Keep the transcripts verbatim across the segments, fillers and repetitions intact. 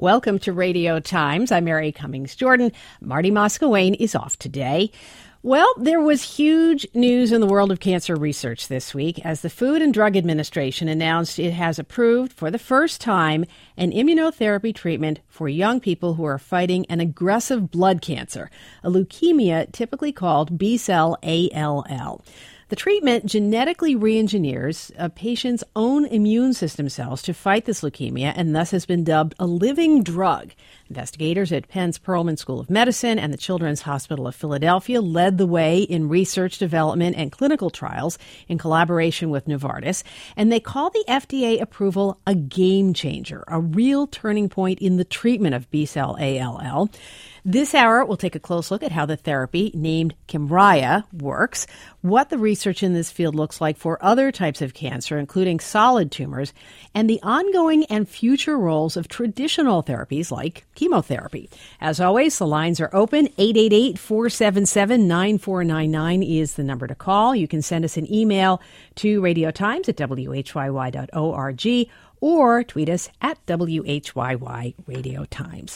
Welcome to Radio Times. I'm Mary Cummings Jordan. Marty Moscowane is off today. Well, there was huge news in the world of cancer research this week as the Food and Drug Administration announced it has approved for the first time an immunotherapy treatment for young people who are fighting an aggressive blood cancer, a leukemia typically called B-cell A L L. The treatment genetically re-engineers a patient's own immune system cells to fight this leukemia and thus has been dubbed a living drug. Investigators at Penn's Perelman School of Medicine and the Children's Hospital of Philadelphia led the way in research, development, and clinical trials in collaboration with Novartis, and they call the F D A approval a game changer, a real turning point in the treatment of B-cell A L L. This hour, we'll take a close look at how the therapy, named Kymriah, works, what the research in this field looks like for other types of cancer, including solid tumors, and the ongoing and future roles of traditional therapies like chemotherapy. As always, the lines are open. eight eight eight, four seven seven, nine four nine nine is the number to call. You can send us an email to radiotimes at w h y y dot org or tweet us at W H Y Y Radio Times.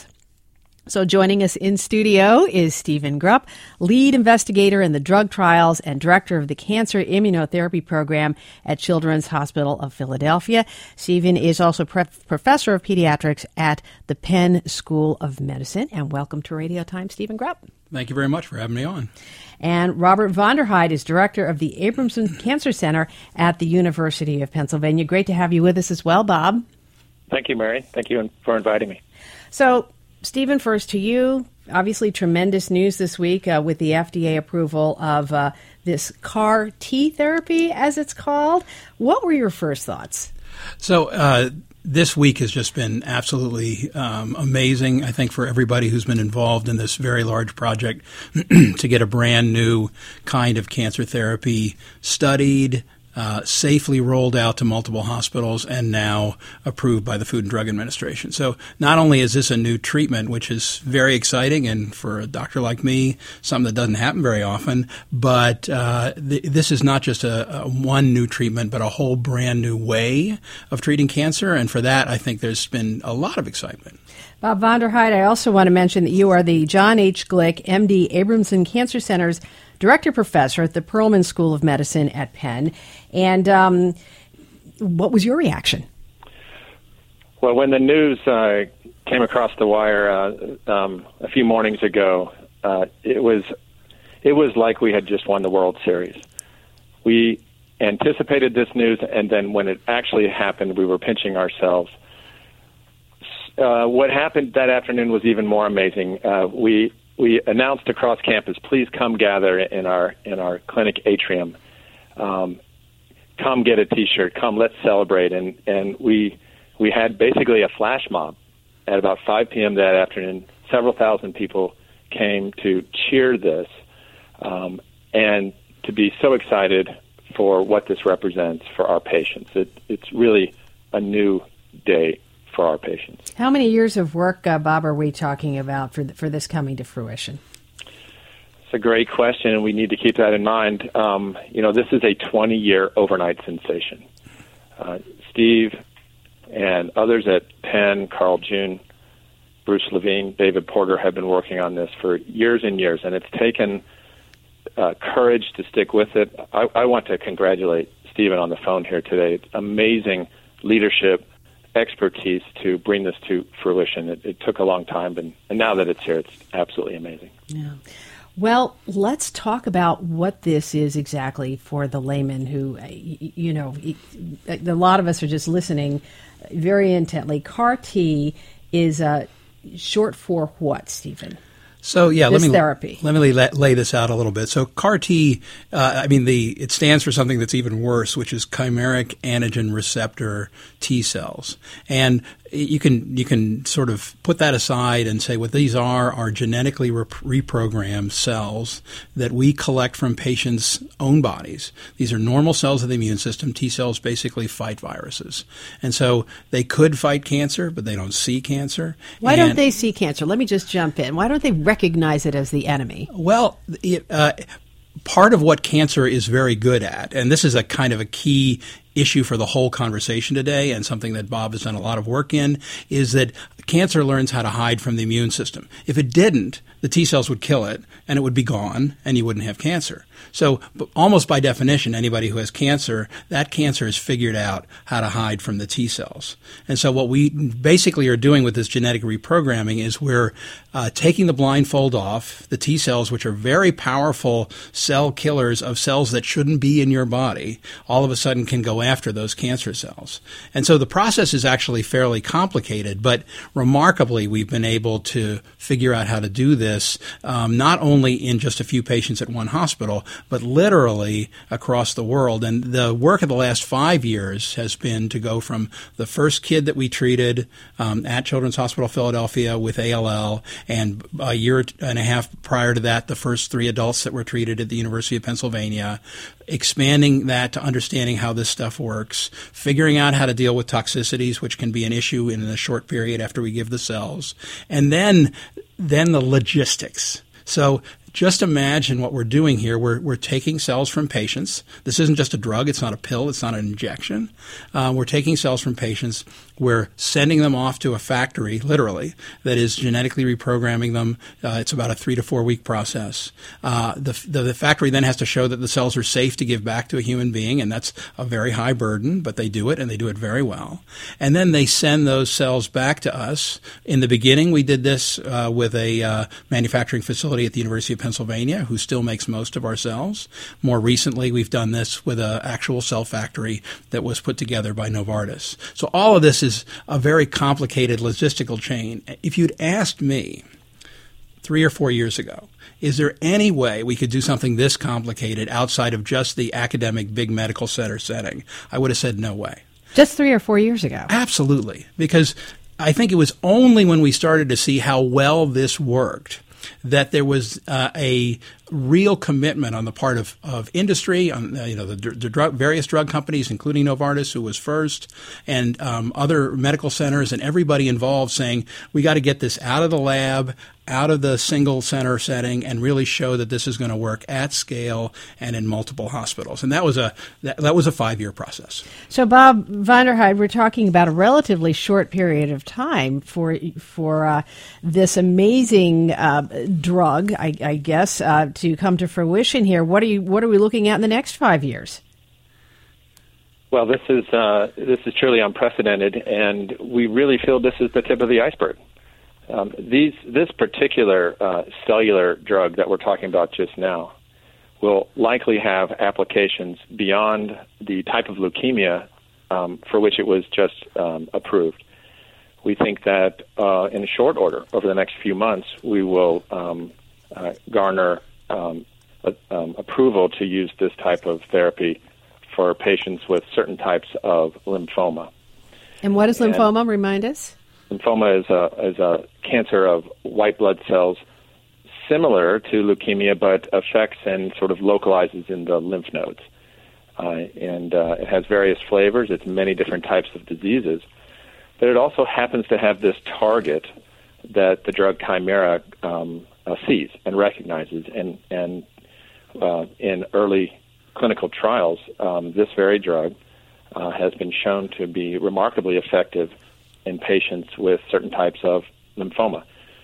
So joining us in studio is Stephen Grupp, lead investigator in the drug trials and director of the Cancer Immunotherapy Program at Children's Hospital of Philadelphia. Stephen is also pre- professor of pediatrics at the Penn School of Medicine. And welcome to Radio Time, Stephen Grupp. Thank you very much for having me on. And Robert Vonderheide is director of the Abramson Cancer Center at the University of Pennsylvania. Great to have you with us as well, Bob. Thank you, Mary. Thank you for inviting me. So, Stephen, first to you. Obviously, tremendous news this week uh, with the F D A approval of uh, this C A R T therapy, as it's called. What were your first thoughts? So uh, this week has just been absolutely um, amazing, I think, for everybody who's been involved in this very large project to get a brand new kind of cancer therapy studied, Uh, safely rolled out to multiple hospitals, and now approved by the Food and Drug Administration. So not only is this a new treatment, which is very exciting, and for a doctor like me, something that doesn't happen very often, but uh, th- this is not just a, a one new treatment, but a whole brand new way of treating cancer. And for that, I think there's been a lot of excitement. Bob Vonderheide, I also want to mention that you are the John H. Glick, M D, Abramson Cancer Center's Director Professor at the Perelman School of Medicine at Penn. And um, what was your reaction? Well, when the news uh, came across the wire uh, um, a few mornings ago, uh, it was it was like we had just won the World Series. We anticipated this news, and then when it actually happened, we were pinching ourselves. Uh, what happened that afternoon was even more amazing. Uh, we we announced across campus, please come gather in our in our clinic atrium. Um, come get a T-shirt. Come, let's celebrate. And and we we had basically a flash mob at about five p.m. that afternoon. Several thousand people came to cheer this um, and to be so excited for what this represents for our patients. It, it's really a new day for our patients. How many years of work, uh, Bob, are we talking about for th- for this coming to fruition? It's a great question, and we need to keep that in mind. Um, you know, this is a twenty-year overnight sensation. Uh, Steve and others at Penn, Carl June, Bruce Levine, David Porter have been working on this for years and years, and it's taken uh, courage to stick with it. I, I want to congratulate Stephen on the phone here today. It's amazing leadership, expertise to bring this to fruition. It, it took a long time, but, and now that it's here, it's absolutely amazing. Yeah. Well, let's talk about what this is exactly for the layman who, you know, a lot of us are just listening very intently. C A R T is uh, short for what, Stephen? So yeah, this let me therapy. let me lay, lay this out a little bit. So C A R T, uh, I mean, the it stands for something that's even worse, which is chimeric antigen receptor T cells, and you can you can sort of put that aside and say what these are are genetically rep- reprogrammed cells that we collect from patients' own bodies. These are normal cells of the immune system. T cells basically fight viruses, and so they could fight cancer, but they don't see cancer. Why and, don't they see cancer? Let me just jump in. Why don't they recognize it as the enemy? Well, it, uh, part of what cancer is very good at, and this is a kind of a key issue for the whole conversation today and something that Bob has done a lot of work in, is that cancer learns how to hide from the immune system. If it didn't, the T cells would kill it and it would be gone and you wouldn't have cancer. So almost by definition, anybody who has cancer, that cancer has figured out how to hide from the T cells. And so what we basically are doing with this genetic reprogramming is we're uh, taking the blindfold off. The T cells, which are very powerful cell killers of cells that shouldn't be in your body, all of a sudden can go after those cancer cells. And so the process is actually fairly complicated, but remarkably, we've been able to figure out how to do this um, not only in just a few patients at one hospital, but literally across the world. And the work of the last five years has been to go from the first kid that we treated um, at Children's Hospital Philadelphia with A L L, and a year and a half prior to that, the first three adults that were treated at the University of Pennsylvania, expanding that to understanding how this stuff works, figuring out how to deal with toxicities, which can be an issue in a short period after we give the cells, and then then the logistics. So just imagine what we're doing here. We're, we're taking cells from patients. This isn't just a drug. It's not a pill. It's not an injection. Uh, we're taking cells from patients. We're sending them off to a factory, literally, that is genetically reprogramming them. Uh, it's about a three to four week process. Uh, the, the, the factory then has to show that the cells are safe to give back to a human being, and that's a very high burden, but they do it, and they do it very well. And then they send those cells back to us. In the beginning, we did this uh, with a uh, manufacturing facility at the University of Pennsylvania, who still makes most of our cells. More recently, we've done this with an actual cell factory that was put together by Novartis. So all of this is is a very complicated logistical chain. If you'd asked me three or four years ago, is there any way we could do something this complicated outside of just the academic big medical center setting, I would have said no way. Just three or four years ago. Absolutely. Because I think it was only when we started to see how well this worked that there was uh, a real commitment on the part of, of industry, on uh, you know the, the drug, various drug companies, including Novartis, who was first, and um, other medical centers, and everybody involved saying, we got to get this out of the lab, out of the single center setting, and really show that this is going to work at scale and in multiple hospitals. And that was a that, that was a five-year process. So, Bob Vanderhyde, we're talking about a relatively short period of time for for uh, this amazing uh, drug, I, I guess, uh, to come to fruition here. What are you what are we looking at in the next five years? Well, this is uh, this is truly unprecedented, and we really feel this is the tip of the iceberg. Um, these, this particular uh, cellular drug that we're talking about just now will likely have applications beyond the type of leukemia um, for which it was just um, approved. We think that uh, in short order, over the next few months, we will um, uh, garner um, a, um, approval to use this type of therapy for patients with certain types of lymphoma. And what is lymphoma? And Remind us. Lymphoma is a, is a cancer of white blood cells similar to leukemia, but affects and sort of localizes in the lymph nodes. Uh, and uh, it has various flavors. It's many different types of diseases. But it also happens to have this target that the drug Kymera um, uh, sees and recognizes. And, and uh, in early clinical trials, um, this very drug uh, has been shown to be remarkably effective in patients with certain types of lymphoma.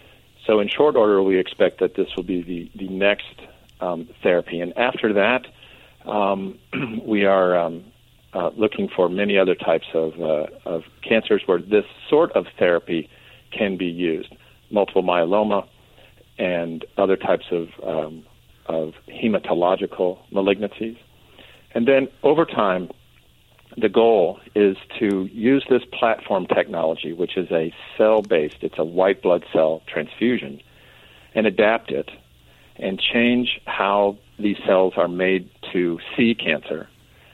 So in short order, we expect that this will be the, the next um, therapy. And after that, um, we are um, uh, looking for many other types of, uh, of cancers where this sort of therapy can be used. Multiple myeloma and other types of, um, of hematological malignancies. And then over time, the goal is to use this platform technology, which is a cell-based, it's a white blood cell transfusion, and adapt it and change how these cells are made to see cancer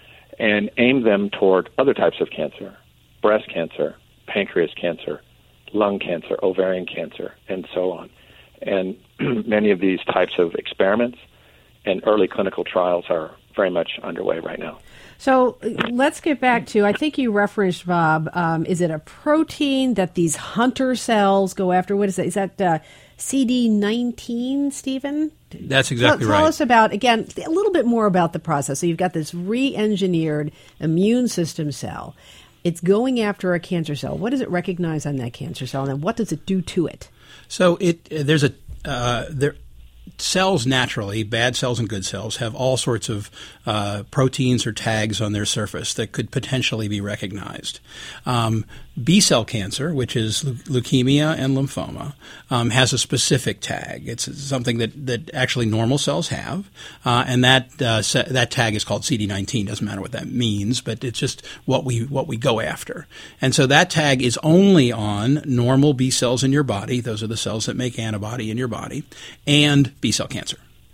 and aim them toward other types of cancer, breast cancer, pancreas cancer, lung cancer, ovarian cancer, and so on. And many of these types of experiments and early clinical trials are very much underway right now. So let's get back to, I think you referenced, Bob, um, is it a protein that these hunter cells go after? What is that? Is that uh, C D nineteen, Stephen? That's exactly tell, right. Tell us about, again, a little bit more about the process. So you've got this re-engineered immune system cell. It's going after a cancer cell. What does it recognize on that cancer cell, and then what does it do to it? So it there's a uh, there. Cells naturally, bad cells and good cells, have all sorts of uh, proteins or tags on their surface that could potentially be recognized. Um, B-cell cancer, which is leukemia and lymphoma, um, has a specific tag. It's something that, that actually normal cells have, uh, and that uh, se- that tag is called C D nineteen. Doesn't matter what that means, but it's just what we what we go after. And so that tag is only on normal B cells in your body. Those are the cells that make antibody in your body, and B-cell cancer.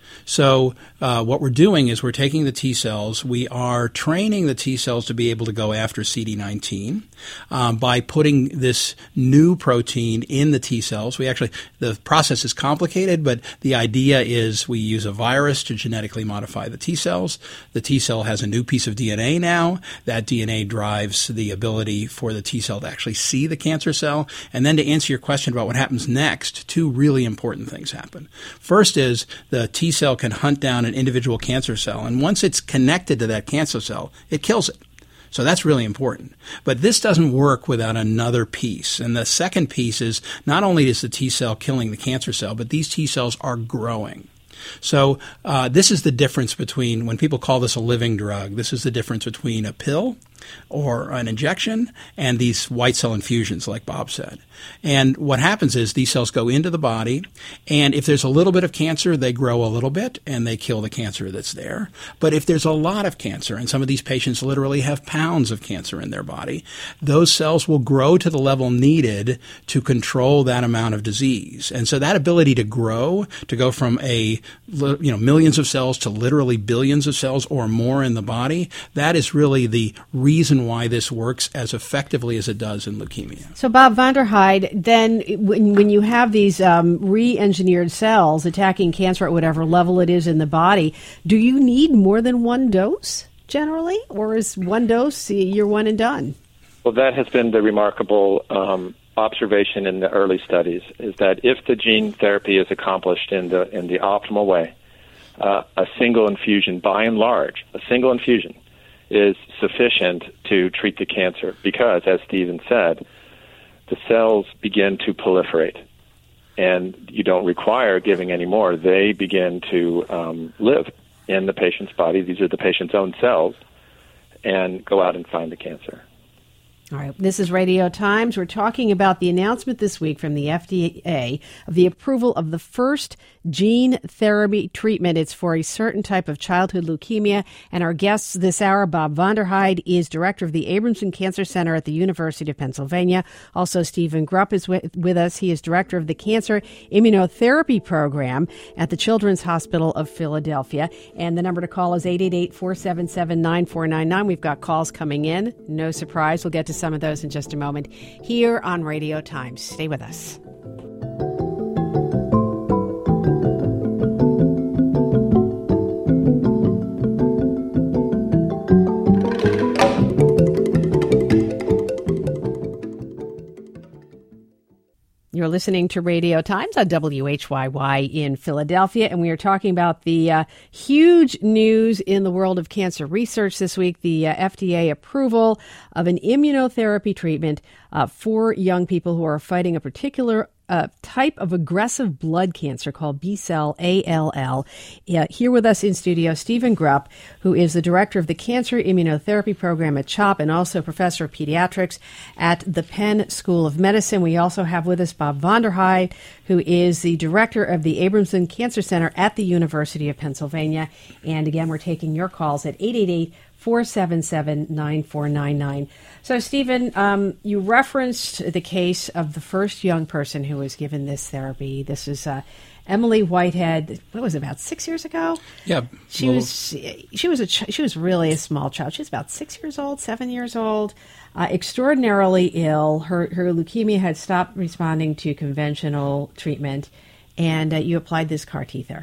So uh, what we're doing is we're taking the T cells, we are training the T cells to be able to go after C D nineteen um, by putting this new protein in the T cells. We actually, the process is complicated, but the idea is we use a virus to genetically modify the T cells. The T cell has a new piece of D N A now. That D N A drives the ability for the T cell to actually see the cancer cell. And then to answer your question about what happens next, two really important things happen. First is the T cell can hunt down an individual cancer cell, and once it's connected to that cancer cell, it kills it. So that's really important. But this doesn't work without another piece. And the second piece is not only is the T cell killing the cancer cell, but these T cells are growing. So uh, this is the difference between, when people call this a living drug, this is the difference between a pill or an injection and these white cell infusions, like Bob said. And what happens is these cells go into the body, and if there's a little bit of cancer, they grow a little bit and they kill the cancer that's there. But if there's a lot of cancer, and some of these patients literally have pounds of cancer in their body, those cells will grow to the level needed to control that amount of disease. And so that ability to grow, to go from a, you know, millions of cells to literally billions of cells or more in the body, that is really the reason why this works as effectively as it does in leukemia. So, Bob Vanderhyde, then when, when you have these um, re-engineered cells attacking cancer at whatever level it is in the body, do you need more than one dose generally, or is one dose, you're one and done? Well, that has been the remarkable um, observation in the early studies, is that if the gene therapy is accomplished in the in the optimal way, uh, a single infusion, by and large, a single infusion is sufficient to treat the cancer because, as Stephen said, the cells begin to proliferate, and you don't require giving any more. They begin to um, live in the patient's body. These are the patient's own cells, and go out and find the cancer. All right. This is Radio Times. We're talking about the announcement this week from the F D A of the approval of the first gene therapy treatment. It's for a certain type of childhood leukemia. And our guest this hour, Bob Vanderhyde, is director of the Abramson Cancer Center at the University of Pennsylvania. Also, Stephen Grupp is with, with us. He is director of the Cancer Immunotherapy Program at the Children's Hospital of Philadelphia. And the number to call is eight eight eight, four seven seven, nine four nine nine. We've got calls coming in. No surprise. We'll get to some of those in just a moment here on Radio Times. Stay with us. You're listening to Radio Times on W H Y Y in Philadelphia, and we are talking about the uh, huge news in the world of cancer research this week, the uh, F D A approval of an immunotherapy treatment uh, for young people who are fighting a particular a type of aggressive blood cancer called B-cell A L L. Uh, here with us in studio, Stephen Grupp, who is the director of the Cancer Immunotherapy Program at CHOP and also professor of pediatrics at the Penn School of Medicine. We also have with us Bob Vanderhyde, who is the director of the Abramson Cancer Center at the University of Pennsylvania. And again, we're taking your calls at eight eight eight, four seven seven, nine four nine nine. So, Stephen, um, you referenced the case of the first young person who was given this therapy. This is uh, Emily Whitehead. What was it, about six years ago? Yeah, she well, was. She was a. Ch- she was really a small child. She was about six years old, seven years old, uh, extraordinarily ill. Her her leukemia had stopped responding to conventional treatment, and uh, you applied this C A R T therapy.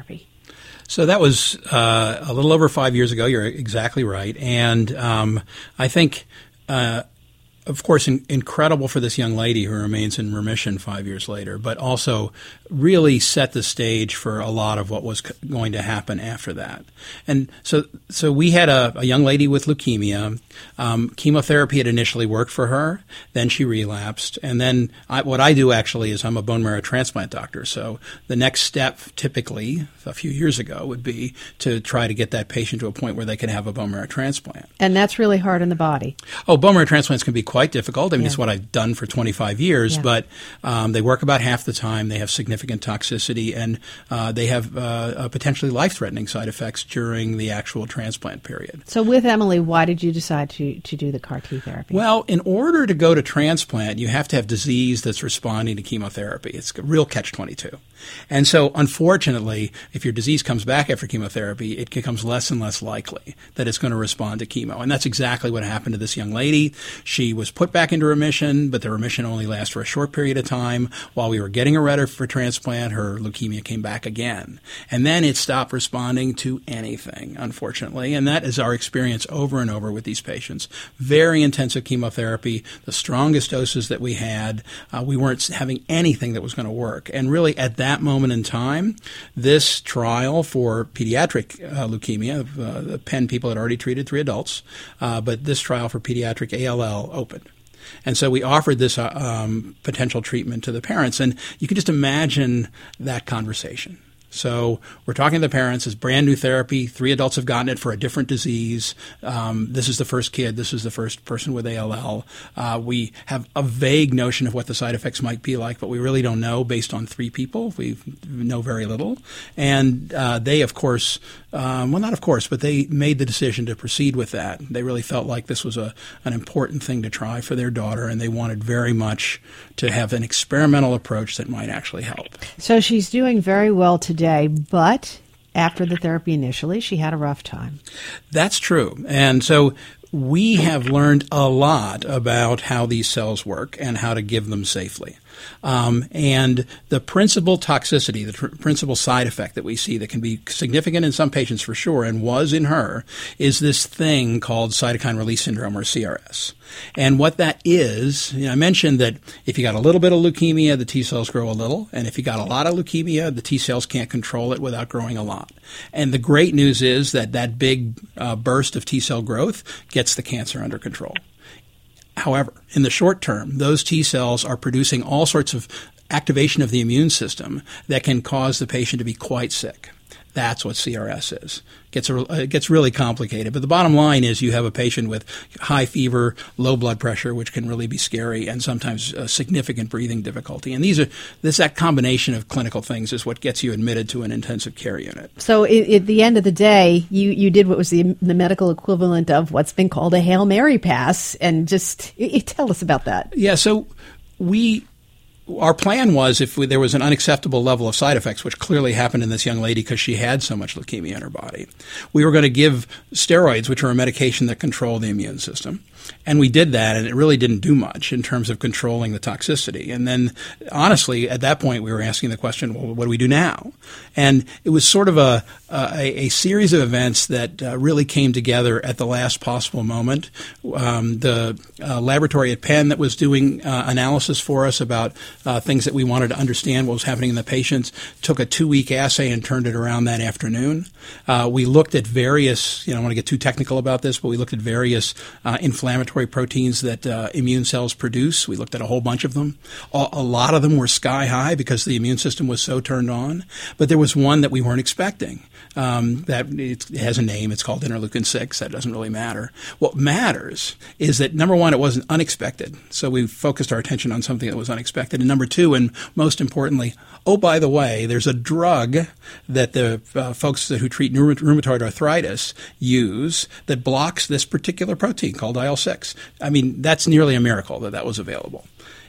So that was uh, a little over five years ago. You're exactly right. And um, I think, uh, of course, in, incredible for this young lady who remains in remission five years later, but also really set the stage for a lot of what was c- going to happen after that. And so so we had a, a young lady with leukemia. Um, chemotherapy had initially worked for her. Then she relapsed. And then I, what I do actually is I'm a bone marrow transplant doctor. So the next step typically a few years ago would be to try to get that patient to a point where they can have a bone marrow transplant. And that's really hard on the body. Oh, bone marrow transplants can be quite difficult. I mean, Yeah. it's what I've done for twenty-five years, Yeah. but um, they work about half the time. They have significant toxicity, and uh, they have uh, uh, potentially life-threatening side effects during the actual transplant period. So with Emily, why did you decide to, to do the C A R T therapy? Well, in order to go to transplant, you have to have disease that's responding to chemotherapy. It's a real catch twenty-two. And so, unfortunately, if your disease comes back after chemotherapy, it becomes less and less likely that it's going to respond to chemo. And that's exactly what happened to this young lady. She was put back into remission, but the remission only lasted for a short period of time. While we were getting her ready for transplant, her leukemia came back again. And then it stopped responding to anything, unfortunately. And that is our experience over and over with these patients. Very intensive chemotherapy, the strongest doses that we had. Uh, we weren't having anything that was going to work. And really, at that moment in time, this trial for pediatric uh, leukemia, uh, the Penn people had already treated three adults, uh, but this trial for pediatric A L L opened. And so we offered this uh, um, potential treatment to the parents. And you can just imagine that conversation. So we're talking to the parents. It's brand new therapy. Three adults have gotten it for a different disease. Um, this is the first kid. This is the first person with A L L. Uh, we have a vague notion of what the side effects might be like, but we really don't know based on three people. We know very little. And uh, they, of course, um, well, not of course, but they made the decision to proceed with that. They really felt like this was a an important thing to try for their daughter, and they wanted very much to have an experimental approach that might actually help. So she's doing very well today, but after the therapy initially, she had a rough time. That's true. And so we have learned a lot about how these cells work and how to give them safely. Um, and the principal toxicity, the tr- principal side effect that we see that can be significant in some patients for sure, and was in her, is this thing called cytokine release syndrome, or C R S. And what that is, you know, I mentioned that if you got a little bit of leukemia, the T cells grow a little. And if you got a lot of leukemia, the T cells can't control it without growing a lot. And the great news is that that big uh, burst of T cell growth gets the cancer under control. However, in the short term, those T cells are producing all sorts of activation of the immune system that can cause the patient to be quite sick. That's what C R S is. It gets, a, it gets really complicated. But the bottom line is you have a patient with high fever, low blood pressure, which can really be scary, and sometimes uh, significant breathing difficulty. And these are this that combination of clinical things is what gets you admitted to an intensive care unit. So it, at the end of the day, you, you did what was the, the medical equivalent of what's been called a Hail Mary pass. And just it, tell us about that. Yeah, so we... Our plan was if we, there was an unacceptable level of side effects, which clearly happened in this young lady because she had so much leukemia in her body, we were going to give steroids, which are a medication that control the immune system. And we did that, and it really didn't do much in terms of controlling the toxicity. And then, honestly, at that point, we were asking the question, well, what do we do now? And it was sort of a a, a series of events that uh, really came together at the last possible moment. Um, the uh, laboratory at Penn that was doing uh, analysis for us about uh, things that we wanted to understand what was happening in the patients took a two-week assay and turned it around that afternoon. Uh, we looked at various, you know, I don't want to get too technical about this, but we looked at various uh, inflammatory inflammatory proteins that uh, immune cells produce. We looked at a whole bunch of them. A, a lot of them were sky high because the immune system was so turned on. But there was one that we weren't expecting. Um, that it has a name. It's called interleukin six. That doesn't really matter. What matters is that, number one, it wasn't unexpected. So we focused our attention on something that was unexpected. And number two, and most importantly, oh, by the way, there's a drug that the uh, folks who treat rheumatoid arthritis use that blocks this particular protein called I L six. I mean, that's nearly a miracle that that was available.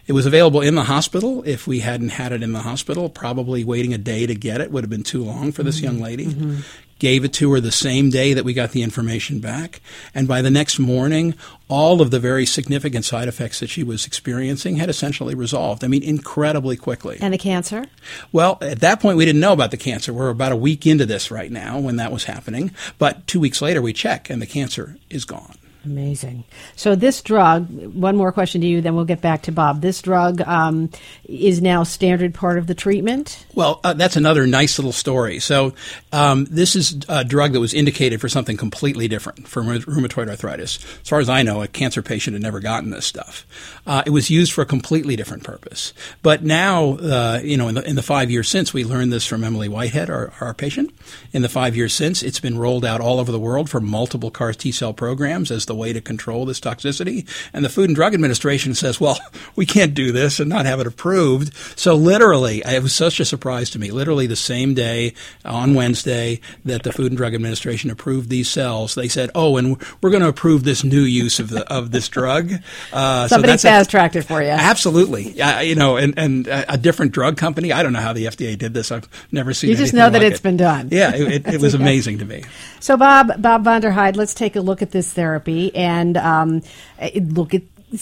It was available in the hospital. If we hadn't had it in the hospital, probably waiting a day to get it would have been too long for this mm-hmm. young lady. Mm-hmm. Gave it to her the same day that we got the information back. And by the next morning, all of the very significant side effects that she was experiencing had essentially resolved. I mean, incredibly quickly. And the cancer? Well, at that point, we didn't know about the cancer. We're about a week into this right now when that was happening. But two weeks later, we check, and the cancer is gone. Amazing. So this drug, one more question to you, then we'll get back to Bob. This drug um, is now standard part of the treatment? Well, uh, that's another nice little story. So um, this is a drug that was indicated for something completely different, for rheumatoid arthritis. As far as I know, a cancer patient had never gotten this stuff. Uh, it was used for a completely different purpose. But now, uh, you know, in the, in the five years since, we learned this from Emily Whitehead, our, our patient. In the five years since, it's been rolled out all over the world for multiple C A R T-cell programs as the way to control this toxicity. And the Food and Drug Administration says, well, we can't do this and not have it approved. So literally, it was such a surprise to me, literally the same day on Wednesday that the Food and Drug Administration approved these cells, they said, oh, and we're going to approve this new use of the of this drug. Uh, Somebody so fast-tracked it for you. Absolutely. Uh, you know, and, and a different drug company, I don't know how the F D A did this. I've never seen You just know that like it's it. been done. Yeah, it, it, it was okay. amazing to me. So, Bob, Bob van der Heide, let's take a look at this therapy and um, look at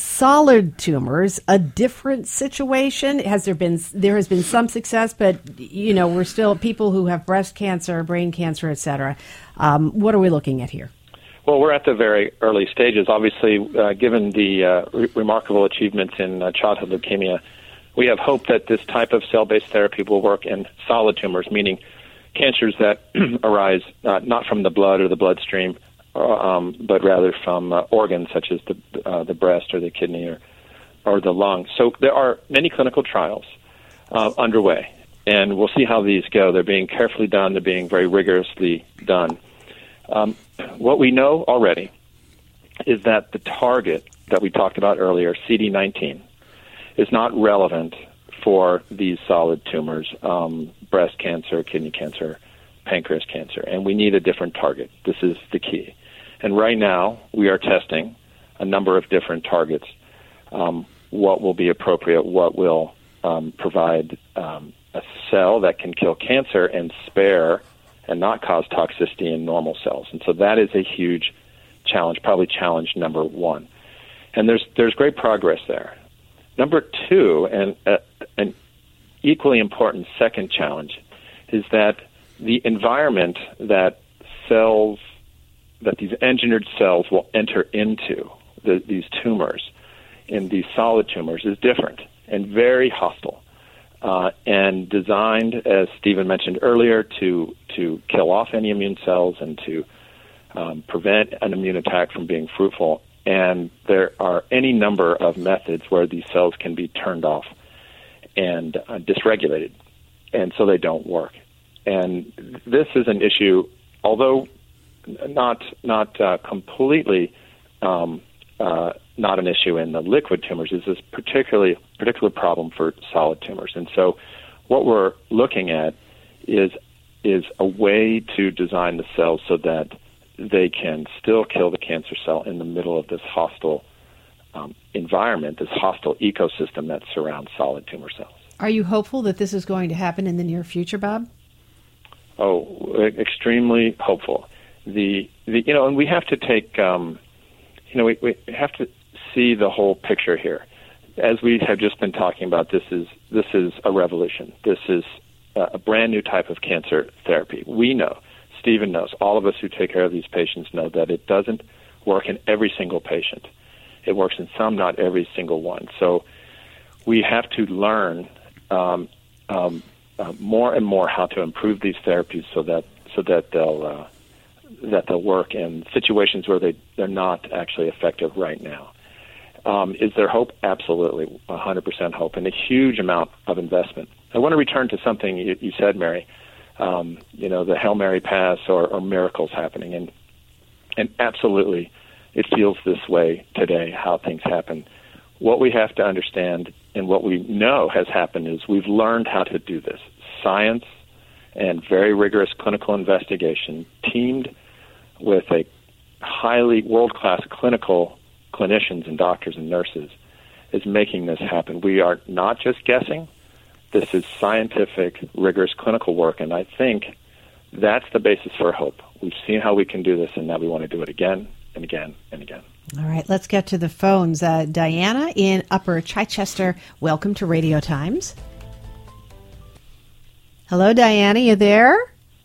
solid tumors. A different situation. Has there been there has been some success, but you know we're still people who have breast cancer, brain cancer, et cetera. Um, what are we looking at here? Well, we're at the very early stages. Obviously, uh, given the uh, re- remarkable achievements in uh, childhood leukemia, we have hope that this type of cell-based therapy will work in solid tumors, meaning cancers that arise uh, not from the blood or the bloodstream, uh, um, but rather from uh, organs such as the uh, the breast or the kidney or or the lung. So there are many clinical trials uh, underway, and we'll see how these go. They're being carefully done. They're being very rigorously done. Um, what we know already is that the target that we talked about earlier, C D nineteen, is not relevant for these solid tumors, um, breast cancer, kidney cancer, pancreas cancer, and we need a different target. This is the key. And right now, we are testing a number of different targets. Um, what will be appropriate, what will um, provide um, a cell that can kill cancer and spare and not cause toxicity in normal cells. And so that is a huge challenge, probably challenge number one. And there's there's great progress there. Number two, and uh, an equally important second challenge, is that the environment that cells, that these engineered cells will enter into, the, these tumors, in these solid tumors, is different and very hostile, uh, and designed, as Stephen mentioned earlier, to to kill off any immune cells and to um, prevent an immune attack from being fruitful. And there are any number of methods where these cells can be turned off and uh, dysregulated, and so they don't work. And this is an issue, although not not uh, completely um, uh, not an issue in the liquid tumors, is this particularly particular problem for solid tumors. And so, what we're looking at is is a way to design the cells so that they can still kill the cancer cell in the middle of this hostile um, environment, this hostile ecosystem that surrounds solid tumor cells. Are you hopeful that this is going to happen in the near future, Bob? Oh, extremely hopeful. The, the you know, and we have to take, um, you know, we, we have to see the whole picture here. As we have just been talking about, this is this is a revolution. This is a brand new type of cancer therapy. We know. Stephen knows, all of us who take care of these patients know that it doesn't work in every single patient. It works in some, not every single one. So we have to learn um, um, uh, more and more how to improve these therapies so that so that they'll uh, that they'll work in situations where they they're not actually effective right now. Um, is there hope? Absolutely, one hundred percent hope, and a huge amount of investment. I want to return to something you, you said, Mary. Um, you know, the Hail Mary pass or, or miracles happening. And and absolutely, it feels this way today, how things happen. What we have to understand and what we know has happened is we've learned how to do this. Science and very rigorous clinical investigation teamed with a highly world-class clinical clinicians and doctors and nurses is making this happen. We are not just guessing. This is scientific, rigorous clinical work, and I think that's the basis for hope. We've seen how we can do this, and now we want to do it again and again and again. All right, let's get to the phones. Uh, Diana in Upper Chichester, welcome to Radio Times. Hello, Diana, you there?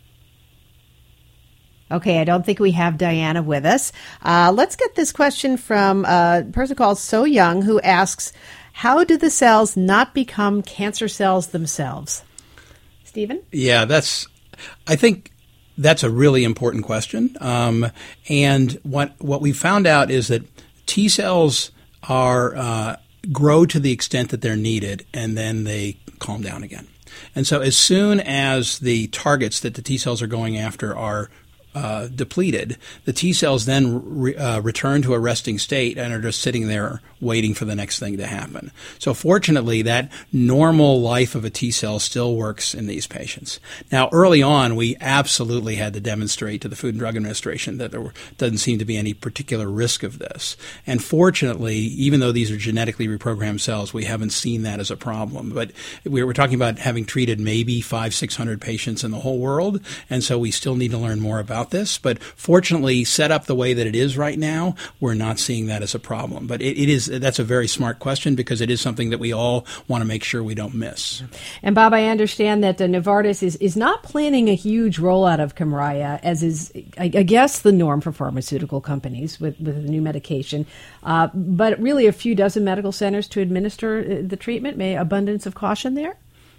Okay, I don't think we have Diana with us. Uh, let's get this question from a person called So Young, who asks, how do the cells not become cancer cells themselves? Stephen? Yeah, that's, I think that's a really important question. Um, and what, what we found out is that T cells are, uh, grow to the extent that they're needed, and then they calm down again. And so as soon as the targets that the T cells are going after are Uh, depleted, the T cells then re, uh, return to a resting state and are just sitting there waiting for the next thing to happen. So fortunately, that normal life of a T cell still works in these patients. Now, early on, we absolutely had to demonstrate to the Food and Drug Administration that there were, doesn't seem to be any particular risk of this. And fortunately, even though these are genetically reprogrammed cells, we haven't seen that as a problem. But we we're talking about having treated maybe five, six hundred patients in the whole world, and so we still need to learn more about this. But fortunately, set up the way that it is right now, we're not seeing that as a problem. But it, it is that's a very smart question, because it is something that we all want to make sure we don't miss. And Bob, I understand that uh, Novartis is, is not planning a huge rollout of Kymriah, as is, I, I guess, the norm for pharmaceutical companies with, with a new medication. Uh, but really a few dozen medical centers to administer the treatment. May abundance of caution there?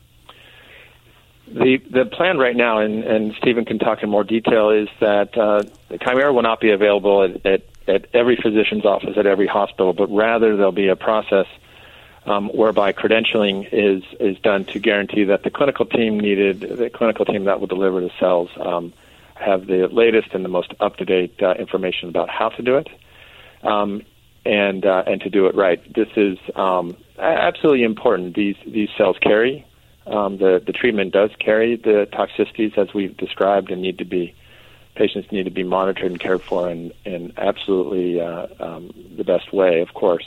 The the plan right now, and, and Stephen can talk in more detail, is that uh, Kymriah will not be available at, at, at every physician's office, at every hospital, but rather there'll be a process um, whereby credentialing is, is done to guarantee that the clinical team needed, the clinical team that will deliver the cells, um, have the latest and the most up-to-date uh, information about how to do it, um, and uh, and to do it right. This is um, absolutely important. These these cells carry. Um, the, the treatment does carry the toxicities as we've described, and need to be patients need to be monitored and cared for in, in absolutely uh, um, the best way, of course.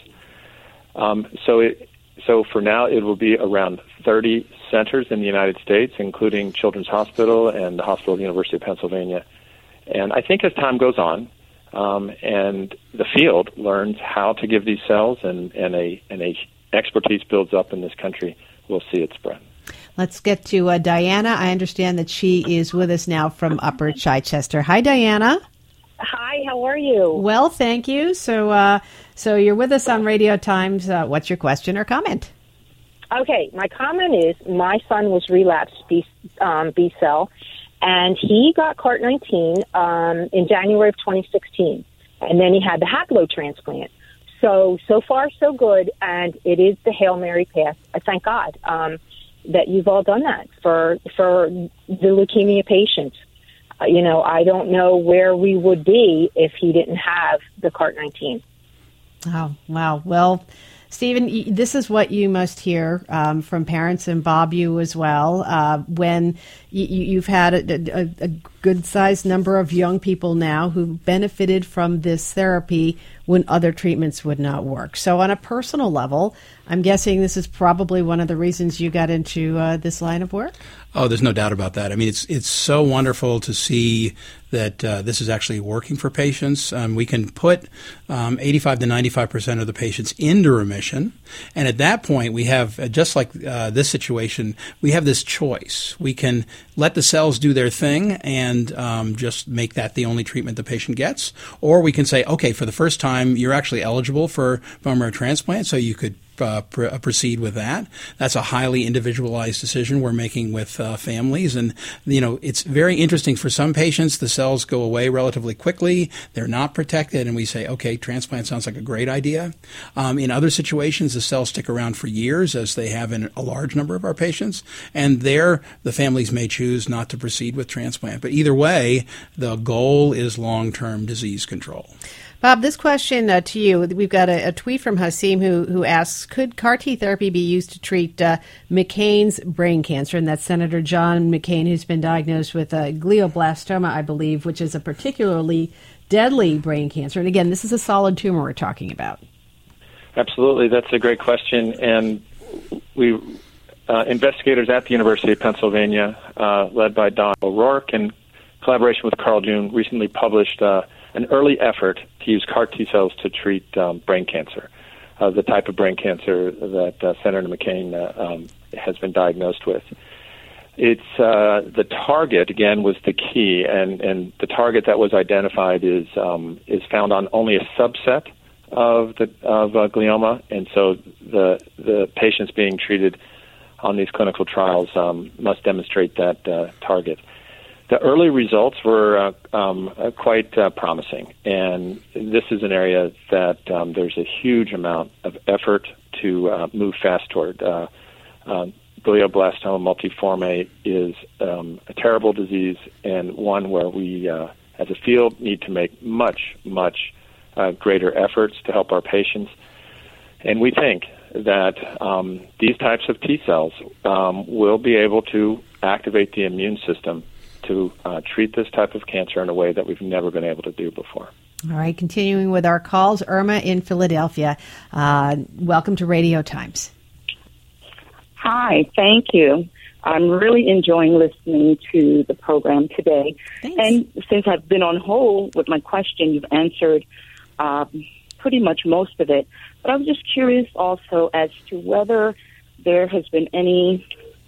Um, so, it, so for now, it will be around thirty centers in the United States, including Children's Hospital and the Hospital of the University of Pennsylvania. And I think as time goes on, um, and the field learns how to give these cells, and, and a and a expertise builds up in this country, we'll see it spread. Let's get to uh, Diana. I understand that she is with us now from Upper Chichester. Hi, Diana. Hi, how are you? Well, thank you. So uh, so you're with us on Radio Times. Uh, what's your question or comment? Okay, my comment is my son was relapsed B, um, B-cell, and he got C A R T nineteen um, in January of twenty sixteen, and then he had the haplo transplant. So, so far, so good, and it is the Hail Mary path. I thank God. Um that you've all done that for for the leukemia patients. Uh, you know, I don't know where we would be if he didn't have the C A R T nineteen. Oh, wow. Well, Stephen, this is what you must hear um, from parents, and Bob, you as well, uh, when you, you've had a, a, a good-sized number of young people now who benefited from this therapy when other treatments would not work. So on a personal level, I'm guessing this is probably one of the reasons you got into uh, this line of work? Oh, there's no doubt about that. I mean, it's it's so wonderful to see that uh, this is actually working for patients. Um, we can put um, eighty-five to ninety-five percent of the patients into remission. And at that point, we have, uh, just like uh, this situation, we have this choice. We can let the cells do their thing and um, just make that the only treatment the patient gets. Or we can say, okay, for the first time, you're actually eligible for bone marrow transplant, so you could Uh, pr- uh, proceed with that. That's a highly individualized decision we're making with uh, families. And, you know, it's very interesting. For some patients, the cells go away relatively quickly. They're not protected. And we say, okay, transplant sounds like a great idea. Um, in other situations, the cells stick around for years, as they have in a large number of our patients. And there, the families may choose not to proceed with transplant. But either way, the goal is long-term disease control. Bob, this question uh, to you, we've got a, a tweet from Hasim who, who asks, could C A R T therapy be used to treat uh, McCain's brain cancer? And that's Senator John McCain, who's been diagnosed with uh, glioblastoma, I believe, which is a particularly deadly brain cancer. And again, this is a solid tumor we're talking about. Absolutely. That's a great question. And we uh, investigators at the University of Pennsylvania, uh, led by Don O'Rourke, in collaboration with Carl June, recently published uh, an early effort to use C A R T cells to treat um, brain cancer, uh, the type of brain cancer that uh, Senator McCain uh, um, has been diagnosed with. It's uh, the target, again, was the key, and, and the target that was identified is um, is found on only a subset of the of uh, glioma, and so the the patients being treated on these clinical trials um, must demonstrate that uh, target. The early results were uh, um, uh, quite uh, promising, and this is an area that um, there's a huge amount of effort to uh, move fast toward. Uh, uh, glioblastoma multiforme is um, a terrible disease, and one where we, uh, as a field, need to make much, much uh, greater efforts to help our patients. And we think that um, these types of T cells um, will be able to activate the immune system to uh, treat this type of cancer in a way that we've never been able to do before. All right, continuing with our calls, Irma in Philadelphia. Uh, welcome to Radio Times. Hi, thank you. I'm really enjoying listening to the program today. Thanks. And since I've been on hold with my question, you've answered uh, pretty much most of it. But I was just curious also as to whether there has been any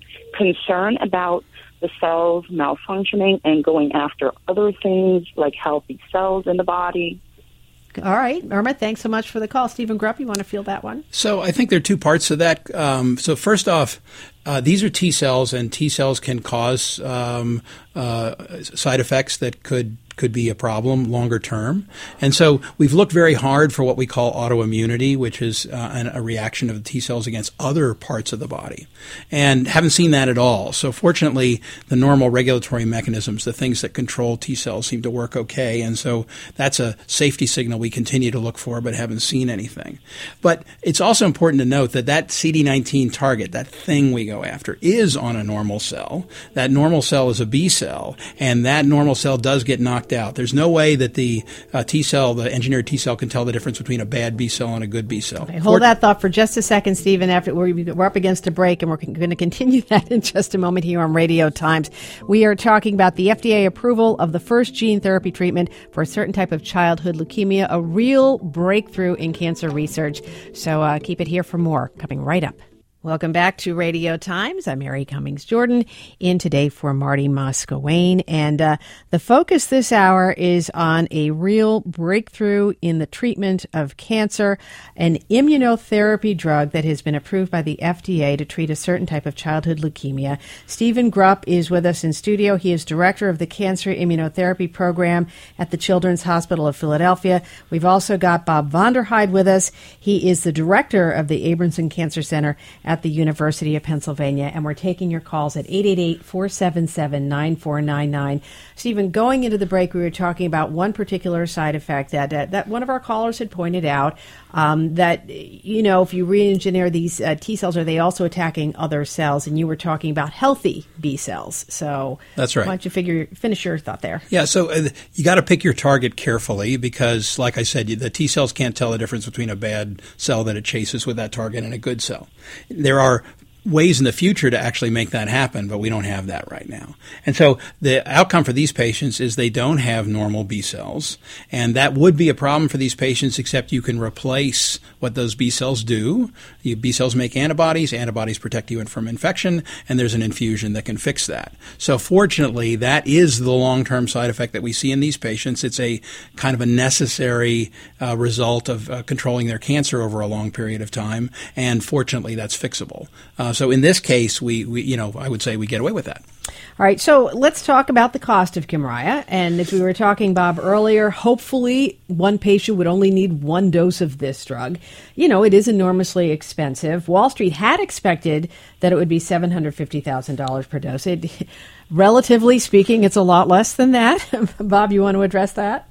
concern about the cells malfunctioning and going after other things like healthy cells in the body. All right, Irma, thanks so much for the call. Stephen Grupp, you want to field that one? So I think there are two parts to that. Um, so first off, uh, these are T cells, and T cells can cause um, uh, side effects that could could be a problem longer term. And so we've looked very hard for what we call autoimmunity, which is uh, an, a reaction of the T cells against other parts of the body, and haven't seen that at all. So fortunately, the normal regulatory mechanisms, the things that control T cells, seem to work okay. And so that's a safety signal we continue to look for, but haven't seen anything. But it's also important to note that that C D nineteen target, that thing we go after, is on a normal cell. That normal cell is a B cell, and that normal cell does get knocked out. There's no way that the uh, T cell, the engineered T cell, can tell the difference between a bad B cell and a good B cell. Okay, hold Fort- that thought for just a second, Stephen. After we're, we're up against a break, and we're going to continue that in just a moment here on Radio Times. We are talking about the F D A approval of the first gene therapy treatment for a certain type of childhood leukemia, a real breakthrough in cancer research. So uh, keep it here for more, coming right up. Welcome back to Radio Times. I'm Mary Cummings Jordan, in today for Marty Moscowain. And uh, the focus this hour is on a real breakthrough in the treatment of cancer, an immunotherapy drug that has been approved by the F D A to treat a certain type of childhood leukemia. Stephen Grupp is with us in studio. He is director of the Cancer Immunotherapy Program at the Children's Hospital of Philadelphia. We've also got Bob Vonderheide with us. He is the director of the Abramson Cancer Center at the University of Pennsylvania, and we're taking your calls at eight eight eight, four seven seven, nine four nine nine. Stephen, going into the break, we were talking about one particular side effect that uh, that one of our callers had pointed out, um, that, you know, if you re-engineer these uh, T cells, are they also attacking other cells? And you were talking about healthy B cells. So that's right. Why don't you figure, finish your thought there? Yeah, so uh, you got to pick your target carefully because, like I said, the T cells can't tell the difference between a bad cell that it chases with that target and a good cell. There are ways in the future to actually make that happen, but we don't have that right now. And so the outcome for these patients is they don't have normal B cells, and that would be a problem for these patients, except you can replace what those B cells do. You, B cells make antibodies, antibodies protect you from infection, and there's an infusion that can fix that. So fortunately, that is the long-term side effect that we see in these patients. It's a kind of a necessary uh, result of uh, controlling their cancer over a long period of time, and fortunately, that's fixable. Uh, So in this case, we, we, you know, I would say we get away with that. All right, so let's talk about the cost of Kymriah. And as we were talking, Bob, earlier, hopefully one patient would only need one dose of this drug. You know, it is enormously expensive. Wall Street had expected that it would be seven hundred fifty thousand dollars per dose. It, relatively speaking, it's a lot less than that. Bob, you want to address that?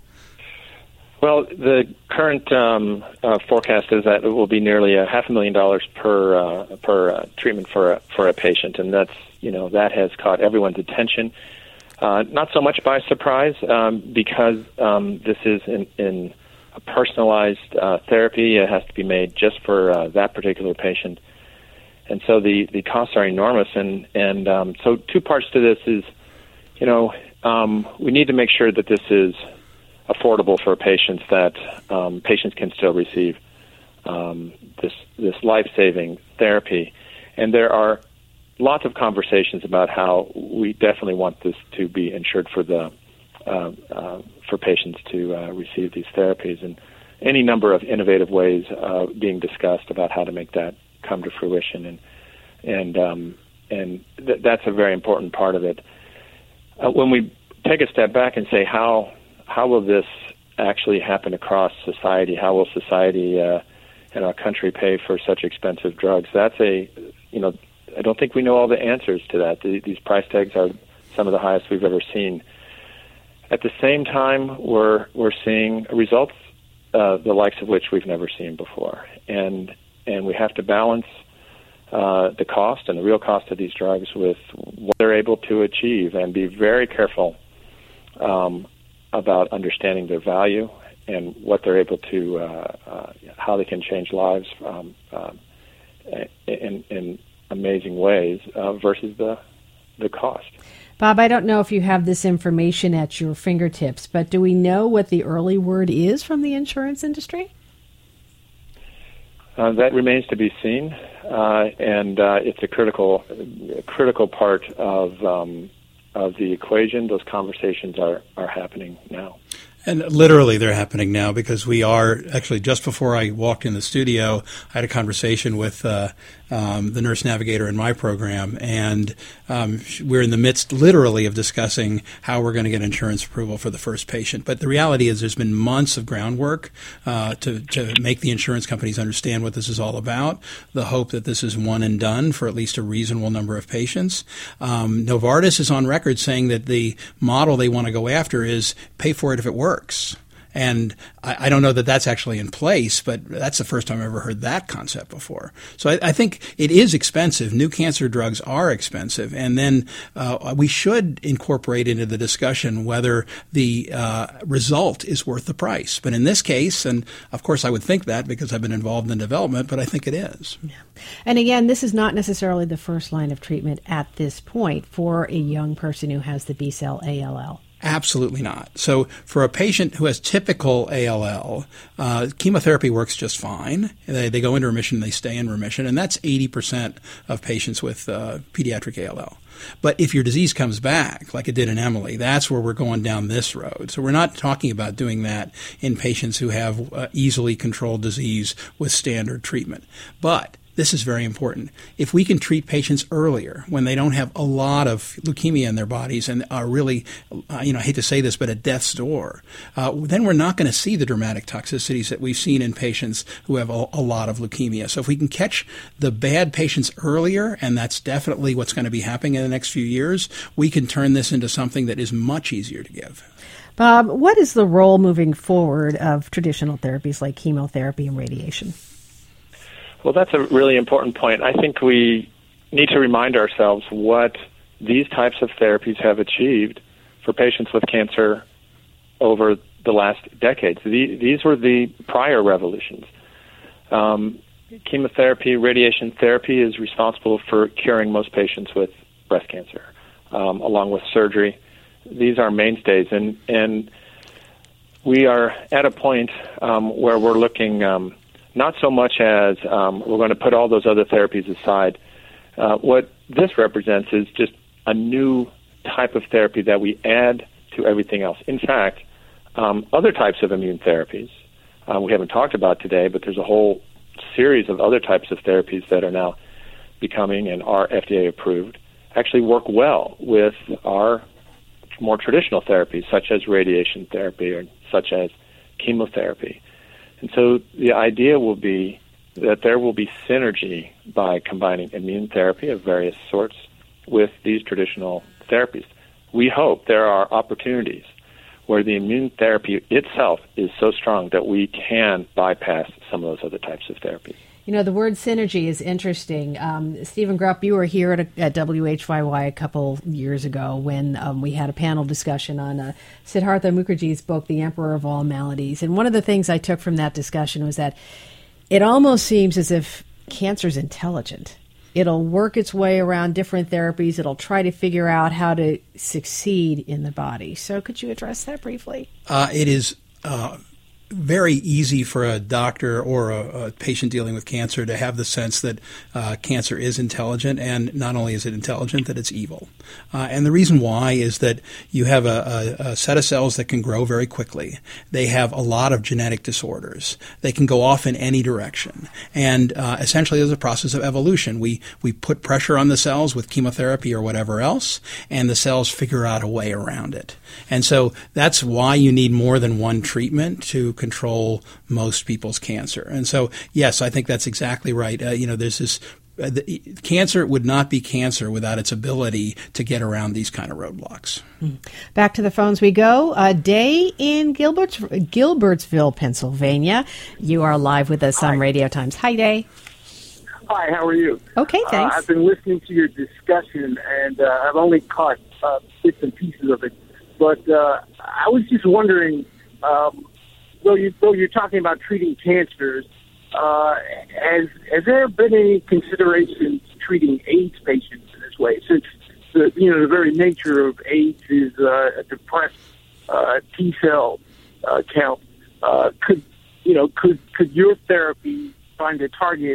Well, the current um, uh, forecast is that it will be nearly a half a million dollars per uh, per uh, treatment for a, for a patient, and that's you know that has caught everyone's attention. Uh, not so much by surprise, um, because um, this is in, in a personalized uh, therapy. It has to be made just for uh, that particular patient. And so the, the costs are enormous. And, and um, so two parts to this is, you know, um, we need to make sure that this is affordable for patients, that um, patients can still receive um, this, this life-saving therapy. And there are lots of conversations about how we definitely want this to be insured for the uh, uh, for patients to uh, receive these therapies, and any number of innovative ways uh, being discussed about how to make that come to fruition, and and um, and th- that's a very important part of it. Uh, when we take a step back and say how how will this actually happen across society? How will society uh, and our country pay for such expensive drugs? That's a you know. I don't think we know all the answers to that. The, these price tags are some of the highest we've ever seen. At the same time, we're we're seeing results uh, the likes of which we've never seen before, and and we have to balance uh, the cost and the real cost of these drugs with what they're able to achieve, and be very careful um, about understanding their value and what they're able to, uh, uh, how they can change lives um, uh, in in amazing ways uh, versus the the cost. Bob, I don't know if you have this information at your fingertips, but do we know what the early word is from the insurance industry? Uh, that remains to be seen, uh, and uh, it's a critical a critical part of um, of the equation. Those conversations are, are happening now. And literally they're happening now, because we are actually, just before I walked in the studio, I had a conversation with uh, um, the nurse navigator in my program, and um, we're in the midst literally of discussing how we're going to get insurance approval for the first patient. But the reality is there's been months of groundwork uh, to, to make the insurance companies understand what this is all about, the hope that this is one and done for at least a reasonable number of patients. Um, Novartis is on record saying that the model they want to go after is pay for it if it works. Works. And I, I don't know that that's actually in place, but that's the first time I've ever heard that concept before. So I, I think it is expensive. New cancer drugs are expensive. And then uh, we should incorporate into the discussion whether the uh, result is worth the price. But in this case, and of course I would think that because I've been involved in development, but I think it is. Yeah. And again, this is not necessarily the first line of treatment at this point for a young person who has the B-cell A L L. Absolutely not. So for a patient who has typical A L L, uh, chemotherapy works just fine. They, they go into remission, they stay in remission, and that's eighty percent of patients with uh, pediatric A L L. But if your disease comes back, like it did in Emily, that's where we're going down this road. So we're not talking about doing that in patients who have uh, easily controlled disease with standard treatment. But this is very important. If we can treat patients earlier when they don't have a lot of leukemia in their bodies and are really, uh, you know, I hate to say this, but at death's door, uh, then we're not going to see the dramatic toxicities that we've seen in patients who have a, a lot of leukemia. So if we can catch the bad patients earlier, and that's definitely what's going to be happening in the next few years, we can turn this into something that is much easier to give. Bob, what is the role moving forward of traditional therapies like chemotherapy and radiation? Well, that's a really important point. I think we need to remind ourselves what these types of therapies have achieved for patients with cancer over the last decades. These were the prior revolutions. Um, chemotherapy, radiation therapy is responsible for curing most patients with breast cancer, um, along with surgery. These are mainstays, and, and we are at a point um, where we're looking um, not so much as um, we're going to put all those other therapies aside. Uh, what this represents is just a new type of therapy that we add to everything else. In fact, um, other types of immune therapies uh, we haven't talked about today, but there's a whole series of other types of therapies that are now becoming and are F D A approved, actually work well with our more traditional therapies, such as radiation therapy or such as chemotherapy. And so the idea will be that there will be synergy by combining immune therapy of various sorts with these traditional therapies. We hope there are opportunities where the immune therapy itself is so strong that we can bypass some of those other types of therapies. You know, the word synergy is interesting. Um, Stephen Grupp, you were here at, a, at W H Y Y a couple years ago when um, we had a panel discussion on uh, Siddhartha Mukherjee's book, The Emperor of All Maladies. And one of the things I took from that discussion was that it almost seems as if cancer is intelligent. It'll work its way around different therapies. It'll try to figure out how to succeed in the body. So could you address that briefly? Uh, it is uh, very easy for a doctor or a, a patient dealing with cancer to have the sense that uh, cancer is intelligent, and not only is it intelligent, that it's evil. Uh, and the reason why is that you have a, a, a set of cells that can grow very quickly. They have a lot of genetic disorders. They can go off in any direction. And uh, essentially there's a process of evolution. We, we put pressure on the cells with chemotherapy or whatever else, and the cells figure out a way around it. And so that's why you need more than one treatment to control most people's cancer. And so, yes, I think that's exactly right. Uh, you know, there's this uh, the, cancer would not be cancer without its ability to get around these kind of roadblocks. Back to the phones we go. Uh, Day in Gilberts, Gilbertsville, Pennsylvania. You are live with us Hi. on Radio Times. Hi, Day. Hi, how are you? Okay, thanks. Uh, I've been listening to your discussion, and uh, I've only caught uh, bits and pieces of it. But uh, I was just wondering, um, though, you, though you're talking about treating cancers, uh, has, has there been any consideration to treating AIDS patients in this way? Since the you know the very nature of AIDS is uh, a depressed uh, T cell uh, count, uh, could you know could could your therapy find a target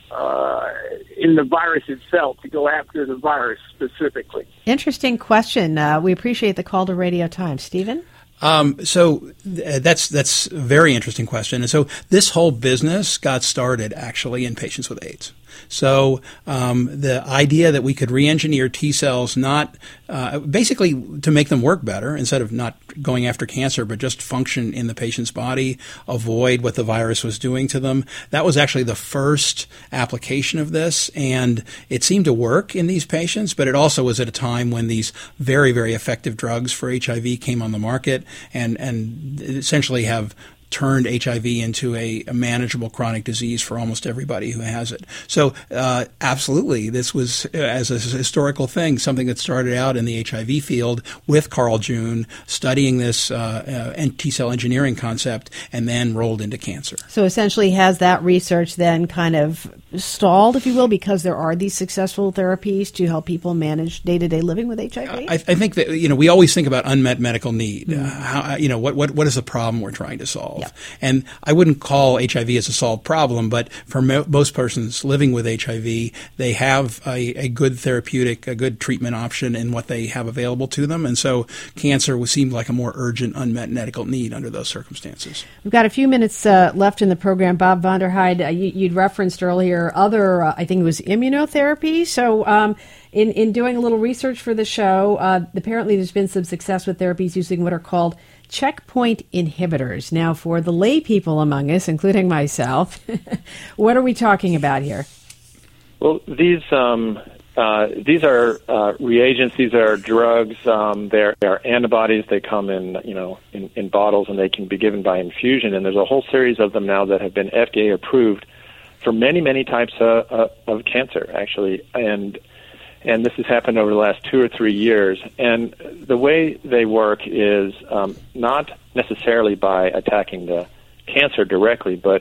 Uh, in the virus itself to go after the virus specifically? Interesting question. Uh, we appreciate the call to Radio Times. Stephen? Um, so th- that's that's a very interesting question. And so this whole business got started actually in patients with AIDS. So um, the idea that we could re-engineer T cells, not uh, basically to make them work better instead of not going after cancer, but just function in the patient's body, avoid what the virus was doing to them. That was actually the first application of this, and it seemed to work in these patients, but it also was at a time when these very, very effective drugs for H I V came on the market and, and essentially have turned H I V into a, a manageable chronic disease for almost everybody who has it. So uh, absolutely, this was, uh, as a historical thing, something that started out in the H I V field with Carl June studying this uh, uh, T-cell engineering concept and then rolled into cancer. So essentially has that research then kind of stalled, if you will, because there are these successful therapies to help people manage day-to-day living with H I V? I, I think that, you know, we always think about unmet medical need. Mm-hmm. Uh, how, you know, what, what, what is the problem we're trying to solve? Yep. And I wouldn't call H I V as a solved problem, but for mo- most persons living with H I V, they have a, a good therapeutic, a good treatment option in what they have available to them. And so cancer would seem like a more urgent unmet medical need under those circumstances. We've got a few minutes uh, left in the program. Bob Vonderheide, uh, you, you'd referenced earlier other, uh, I think it was immunotherapy. So um, in, in doing a little research for the show, uh, apparently there's been some success with therapies using what are called checkpoint inhibitors. Now, for the lay people among us, including myself, what are we talking about here? Well, these um, uh, these are uh, reagents. These are drugs. Um, they're, they're antibodies. They come in, you know, in, in bottles, and they can be given by infusion. And there's a whole series of them now that have been F D A approved for many, many types of, uh, of cancer, actually. And And this has happened over the last two or three years. And the way they work is um, not necessarily by attacking the cancer directly, but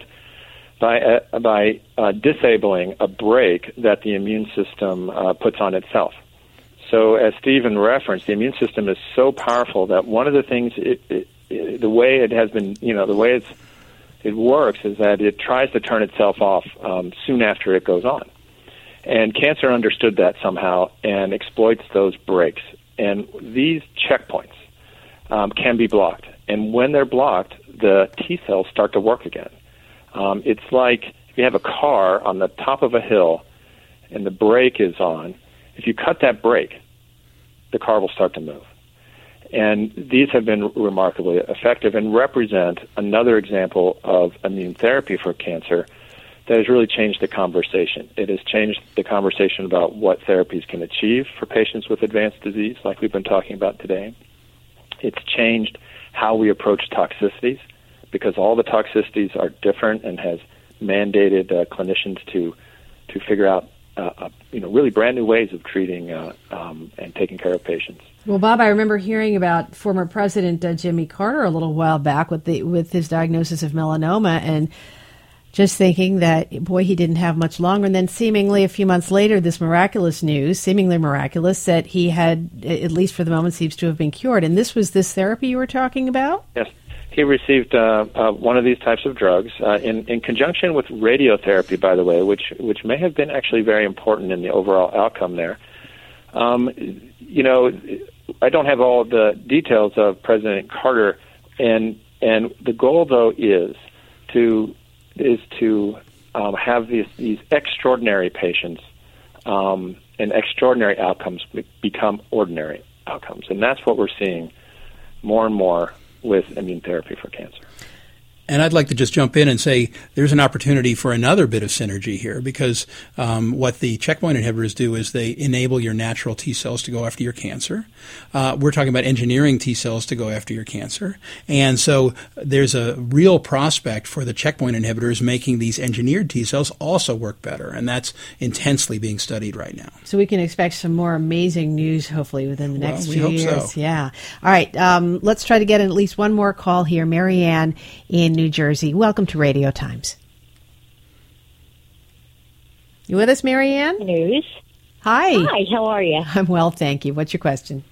by uh, by uh, disabling a brake that the immune system uh, puts on itself. So as Stephen referenced, the immune system is so powerful that one of the things, it, it, it, the way it has been, you know, the way it's, it works is that it tries to turn itself off um, soon after it goes on. And cancer understood that somehow and exploits those breaks. And these checkpoints um, can be blocked. And when they're blocked, the T cells start to work again. Um, it's like if you have a car on the top of a hill and the brake is on. If you cut that brake, the car will start to move. And these have been remarkably effective and represent another example of immune therapy for cancer that has really changed the conversation. It has changed the conversation about what therapies can achieve for patients with advanced disease, like we've been talking about today. It's changed how we approach toxicities, because all the toxicities are different and has mandated uh, clinicians to to figure out uh, uh, you know really brand new ways of treating uh, um, and taking care of patients. Well, Bob, I remember hearing about former President uh, Jimmy Carter a little while back with the with his diagnosis of melanoma, and just thinking that, boy, he didn't have much longer. And then seemingly a few months later, this miraculous news, seemingly miraculous, that he had, at least for the moment, seems to have been cured. And this was this therapy you were talking about? Yes. He received uh, uh, one of these types of drugs uh, in, in conjunction with radiotherapy, by the way, which, which may have been actually very important in the overall outcome there. Um, you know, I don't have all the details of President Carter, and and the goal, though, is to is to um, have these, these extraordinary patients um, and extraordinary outcomes become ordinary outcomes. And that's what we're seeing more and more with immune therapy for cancer. And I'd like to just jump in and say there's an opportunity for another bit of synergy here, because um, what the checkpoint inhibitors do is they enable your natural T cells to go after your cancer. Uh, we're talking about engineering T cells to go after your cancer. And so there's a real prospect for the checkpoint inhibitors making these engineered T cells also work better. And that's intensely being studied right now. So we can expect some more amazing news, hopefully, within the next well, few we hope years. So. Yeah. All right. Um, let's try to get at least one more call here. Marianne in New Jersey. Welcome to Radio Times. You with us, Marianne? News. Hi. Hi, how are you? I'm well, thank you. What's your question?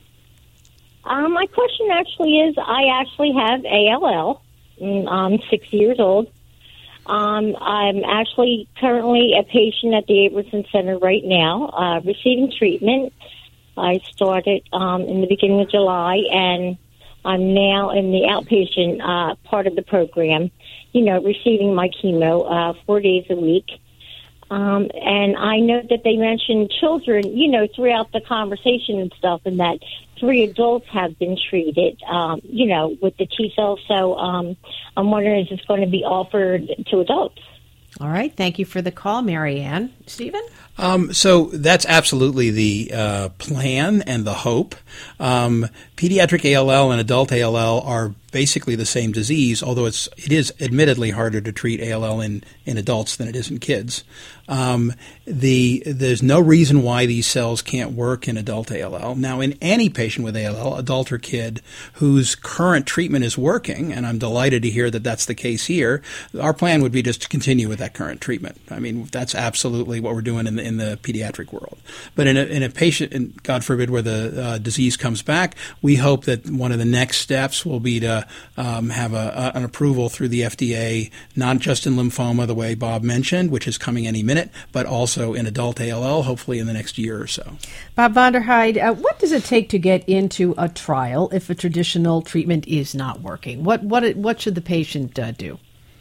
Um, my question actually is, I actually have A L L. I'm sixty years old. Um, I'm actually currently a patient at the Abramson Center right now, uh, receiving treatment. I started um, in the beginning of July, and I'm now in the outpatient uh, part of the program, you know, receiving my chemo uh, four days a week. Um, and I know that they mentioned children, you know, throughout the conversation and stuff, and that three adults have been treated, um, you know, with the T cells. So um, I'm wondering, is this going to be offered to adults? All right. Thank you for the call, Marianne. Stephen? Um, so that's absolutely the uh, plan and the hope. Um, pediatric A L L and adult A L L are basically the same disease, although it's it is admittedly harder to treat A L L in, in adults than it is in kids. Um, the there's no reason why these cells can't work in adult A L L. Now, in any patient with A L L, adult or kid, whose current treatment is working, and I'm delighted to hear that that's the case here, our plan would be just to continue with that current treatment. I mean, that's absolutely what we're doing in the, in the pediatric world. But in a, in a patient, and God forbid, where the uh, disease comes back, we hope that one of the next steps will be to um, have a, a, an approval through the F D A, not just in lymphoma, the way Bob mentioned, which is coming any minute, but also in adult A L L, hopefully in the next year or so. Bob Vonderheide, uh, what does it take to get into a trial if a traditional treatment is not working? What what what should the patient uh, do?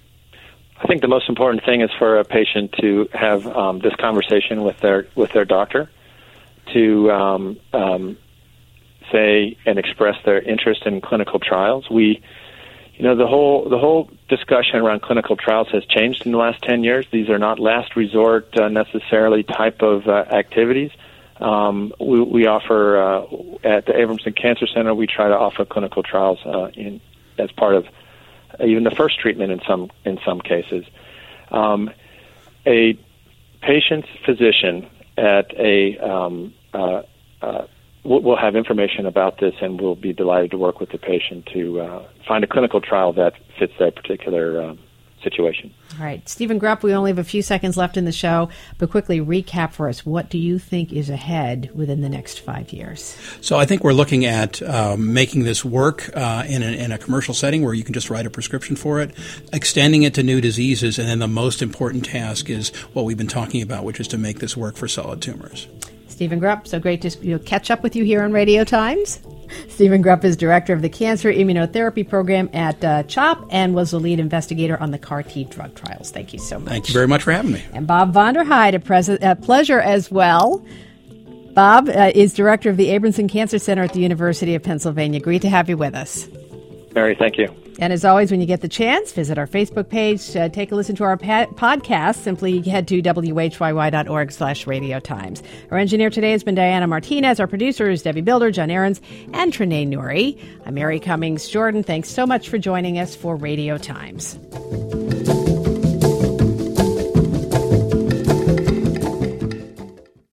I think the most important thing is for a patient to have um, this conversation with their with their doctor, to um, um, say and express their interest in clinical trials. We, you know, the whole the whole discussion around clinical trials has changed in the last ten years. These are not last resort uh, necessarily type of uh, activities. Um, we, we offer uh, at the Abramson Cancer Center. We try to offer clinical trials uh, in as part of even the first treatment in some in some cases. Um, a patient's physician at a um, uh, uh, will we'll have information about this, and we'll be delighted to work with the patient to uh, find a clinical trial that fits their particular um, situation. All right. Stephen Grupp, we only have a few seconds left in the show, but quickly recap for us. What do you think is ahead within the next five years? So I think we're looking at um, making this work uh, in, a, in a commercial setting where you can just write a prescription for it, extending it to new diseases, and then the most important task is what we've been talking about, which is to make this work for solid tumors. Stephen Grupp, so great to you know, catch up with you here on Radio Times. Stephen Grupp is director of the Cancer Immunotherapy Program at uh, CHOP and was the lead investigator on the C A R T drug trials. Thank you so much. Thank you very much for having me. And Bob Vonderheide, a, pres- a pleasure as well. Bob uh, is director of the Abramson Cancer Center at the University of Pennsylvania. Great to have you with us. Mary, thank you. And as always, when you get the chance, visit our Facebook page, uh, take a listen to our pa- podcast. Simply head to W H Y Y dot org slash Radio Times. Our engineer today has been Diana Martinez. Our producer is Debbie Builder, John Ahrens, and Trenae Nuri. I'm Mary Cummings Jordan. Thanks so much for joining us for Radio Times.